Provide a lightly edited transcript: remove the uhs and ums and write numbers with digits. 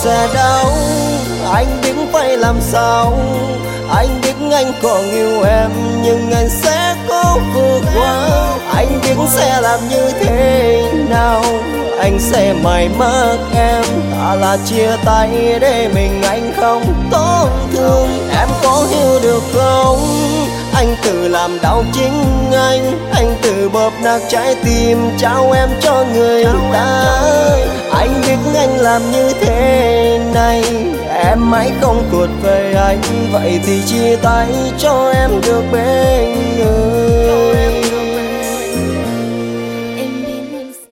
sẽ đau. Anh biết phải làm sao, anh biết anh còn yêu em nhưng anh sẽ cố vượt qua. Anh biết sẽ làm như thế nào, anh sẽ mãi mất em. Ta là chia tay để mình anh không tổn thương. Em có hiểu được không, anh tự làm đau chính anh tự bóp nát trái tim trao em cho người ta. Anh biết anh làm như thế này em mãi không thuộc về anh, vậy thì chia tay cho em được bên người.